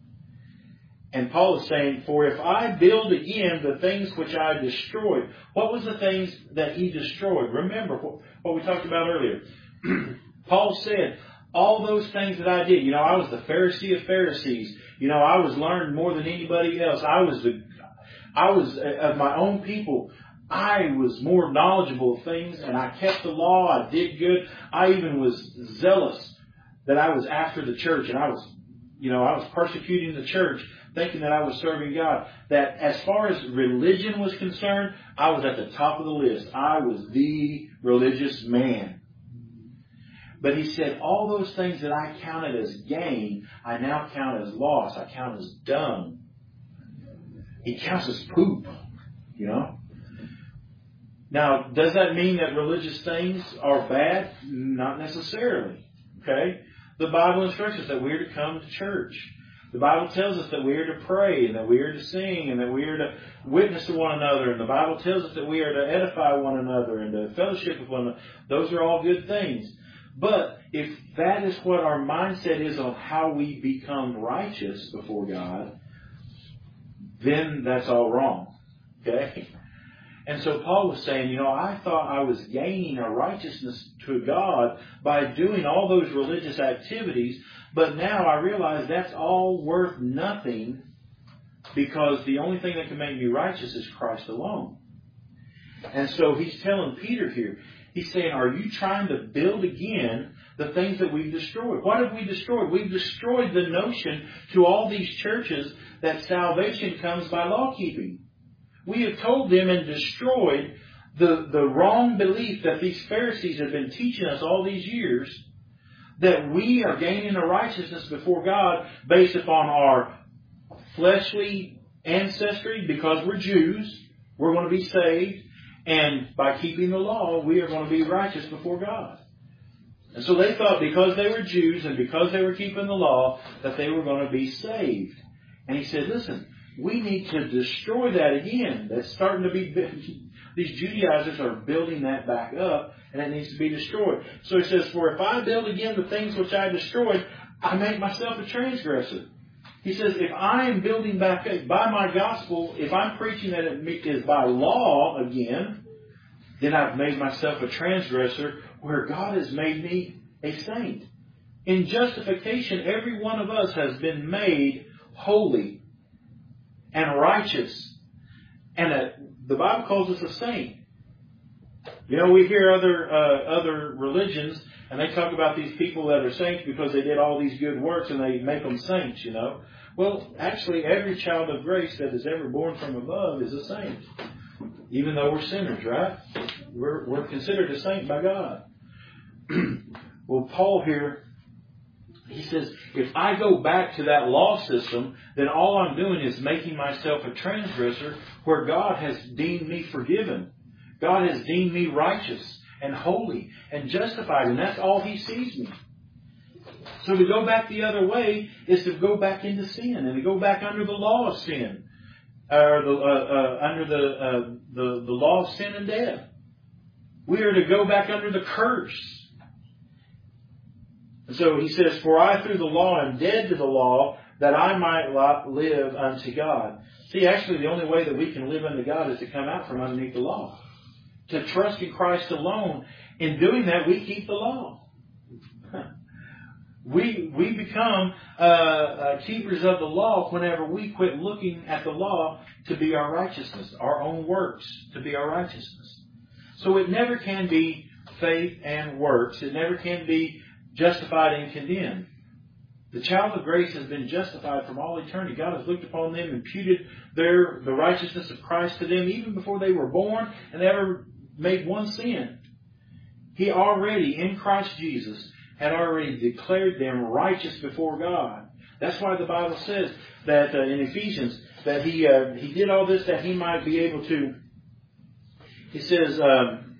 And Paul is saying, "For if I build again the things which I destroyed." What was the things that he destroyed? Remember what we talked about earlier. Paul said, all those things that I did, you know, I was the Pharisee of Pharisees. You know, I was learned more than anybody else. I was the, I was of my own people. I was more knowledgeable of things, and I kept the law. I did good. I even was zealous that I was after the church, and I was, you know, I was persecuting the church, thinking that I was serving God. That as far as religion was concerned, I was at the top of the list. I was the religious man. But he said, all those things that I counted as gain, I now count as loss. I count as dung. He counts as poop, you know. Now, does that mean that religious things are bad? Not necessarily. Okay? The Bible instructs us that we are to come to church. The Bible tells us that we are to pray and that we are to sing and that we are to witness to one another. And the Bible tells us that we are to edify one another and to fellowship with one another. Those are all good things. But if that is what our mindset is on how we become righteous before God, then that's all wrong. Okay? And so Paul was saying, you know, I thought I was gaining a righteousness to God by doing all those religious activities, but now I realize that's all worth nothing because the only thing that can make me righteous is Christ alone. And so he's telling Peter here, he's saying, are you trying to build again the things that we've destroyed? What have we destroyed? We've destroyed the notion to all these churches that salvation comes by law keeping. We have told them and destroyed the, the wrong belief that these Pharisees have been teaching us all these years, that we are gaining a righteousness before God based upon our fleshly ancestry. Because we're Jews, we're going to be saved, and by keeping the law, we are going to be righteous before God. And so they thought because they were Jews and because they were keeping the law that they were going to be saved. And he said, listen, we need to destroy that again. That's starting to be, these Judaizers are building that back up, and it needs to be destroyed. So he says, for if I build again the things which I destroyed, I make myself a transgressor. He says, if I am building back up by my gospel, if I'm preaching that it is by law again, then I've made myself a transgressor where God has made me a saint. In justification, every one of us has been made holy and righteous. And a, the Bible calls us a saint. You know, we hear other uh, other religions, and they talk about these people that are saints because they did all these good works and they make them saints, you know. Well, actually, every child of grace that is ever born from above is a saint. Even though we're sinners, right? We're, we're considered a saint by God. Well, Paul here, he says, if I go back to that law system, then all I'm doing is making myself a transgressor where God has deemed me forgiven. God has deemed me righteous and holy and justified, and that's all He sees me. So to go back the other way is to go back into sin and to go back under the law of sin, or the, uh, uh, under the, uh, the the law of sin and death. We are to go back under the curse. And so he says, for I through the law am dead to the law, that I might live unto God. See, actually the only way that we can live unto God is to come out from underneath the law. To trust in Christ alone. In doing that, we keep the law. We we become uh, uh, keepers of the law whenever we quit looking at the law to be our righteousness, our own works to be our righteousness. So it never can be faith and works. It never can be justified and condemned. The child of grace has been justified from all eternity. God has looked upon them, imputed their the righteousness of Christ to them even before they were born and ever made one sin. He already, in Christ Jesus, had already declared them righteous before God. That's why the Bible says that uh, in Ephesians that he uh, he did all this that he might be able to. He says, um,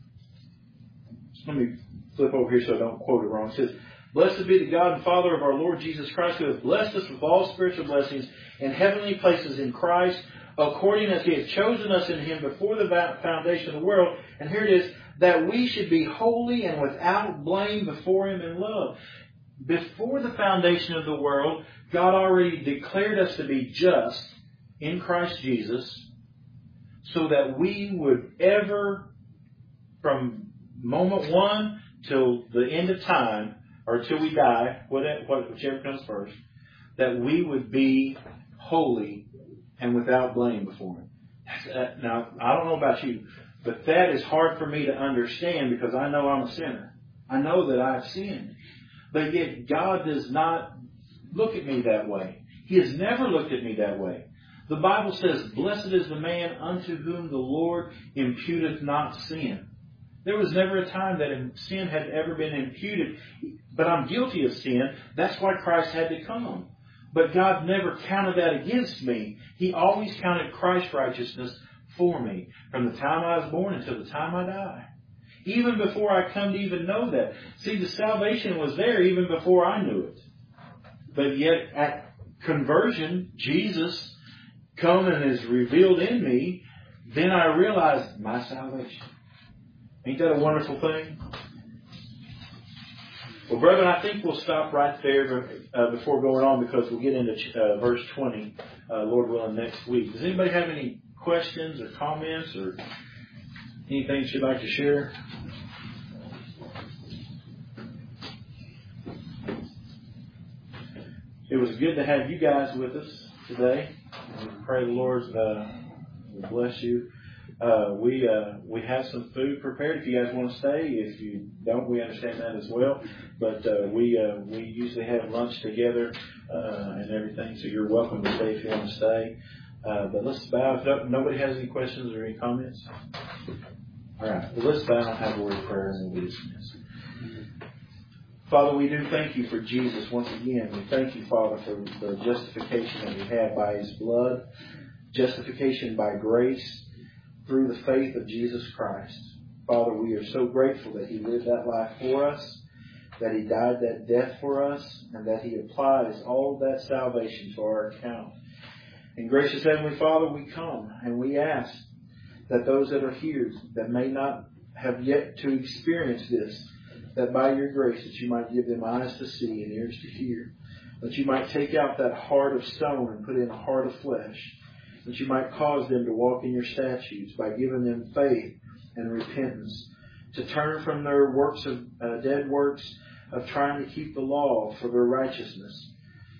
let me flip over here so I don't quote it wrong. It says, blessed be the God and Father of our Lord Jesus Christ, who hath blessed us with all spiritual blessings in heavenly places in Christ, according as He hath chosen us in Him before the foundation of the world. And here it is, that we should be holy and without blame before Him in love. Before the foundation of the world, God already declared us to be just in Christ Jesus, so that we would ever, from moment one till the end of time, or till we die, whichever comes first, that we would be holy and without blame before Him. Now, I don't know about you, but that is hard for me to understand because I know I'm a sinner. I know that I've sinned. But yet God does not look at me that way. He has never looked at me that way. The Bible says, blessed is the man unto whom the Lord imputeth not sin. There was never a time that sin had ever been imputed. But I'm guilty of sin. That's why Christ had to come. But God never counted that against me. He always counted Christ's righteousness for me from the time I was born until the time I die. Even before I come to even know that. See, the salvation was there even before I knew it. But yet at conversion, Jesus come and is revealed in me. Then I realized my salvation. Ain't that a wonderful thing? Well, brethren, I think we'll stop right there uh, before going on because we'll get into uh, verse twenty, uh, Lord willing, next week. Does anybody have any questions or comments or anything you'd like to share? It was good to have you guys with us today. We pray the Lord uh, will bless you. Uh, we uh, we have some food prepared if you guys want to stay. If you don't, we understand that as well. But uh, we uh, we usually have lunch together uh, and everything, so you're welcome to stay if you want to stay. Uh, but let's bow. If nobody has any questions or any comments? All right. Well, let's bow and have a word of prayer and we'll be dismissed. Father, we do thank you for Jesus once again. We thank you, Father, for the justification that we have by His blood, justification by grace through the faith of Jesus Christ. Father, we are so grateful that He lived that life for us. that He died that death for us, and that He applies all that salvation to our account. And gracious Heavenly Father, we come and we ask that those that are here that may not have yet to experience this, that by your grace that you might give them eyes to see and ears to hear, that you might take out that heart of stone and put in a heart of flesh, that you might cause them to walk in your statutes by giving them faith and repentance, to turn from their works of uh, dead works of trying to keep the law for their righteousness,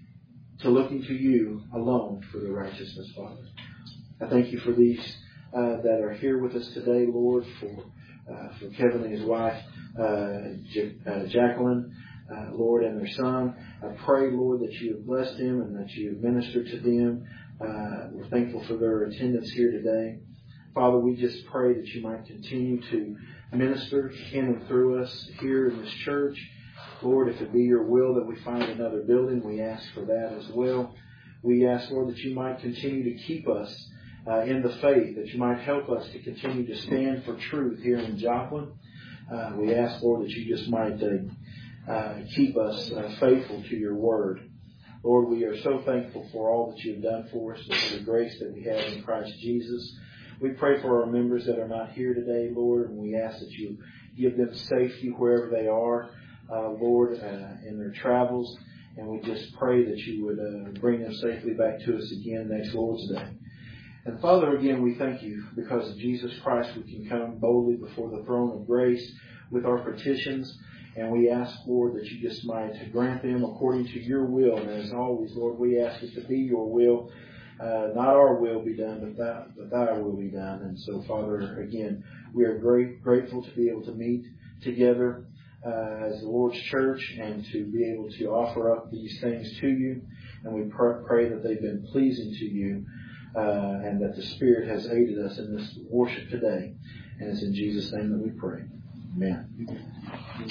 to looking to you alone for the righteousness, Father. I thank you for these uh, that are here with us today, Lord, for uh, for Kevin and his wife, uh, J- uh, Jacqueline, uh, Lord, and their son. I pray, Lord, that you have blessed them and that you have ministered to them. Uh, we're thankful for their attendance here today. Father, we just pray that you might continue to minister in and through us here in this church. Lord, if it be your will that we find another building, we ask for that as well. We ask, Lord, that you might continue to keep us uh, in the faith, that you might help us to continue to stand for truth here in Joplin. Uh, we ask, Lord, that you just might uh, uh, keep us uh, faithful to your word. Lord, we are so thankful for all that you have done for us and for the grace that we have in Christ Jesus. We pray for our members that are not here today, Lord, and we ask that you give them safety wherever they are, uh, Lord, uh, in their travels. And we just pray that you would uh, bring them safely back to us again next Lord's Day. And Father, again, we thank you because of Jesus Christ. We can come boldly before the throne of grace with our petitions. And we ask, Lord, that you just might grant them according to your will. And as always, Lord, we ask it to be your will. Uh, not our will be done, but, thy, but thy will be done. And so, Father, again, we are great, grateful to be able to meet together uh, as the Lord's church and to be able to offer up these things to you. And we pr- pray that they've been pleasing to you uh, and that the Spirit has aided us in this worship today. And it's in Jesus' name that we pray. Amen.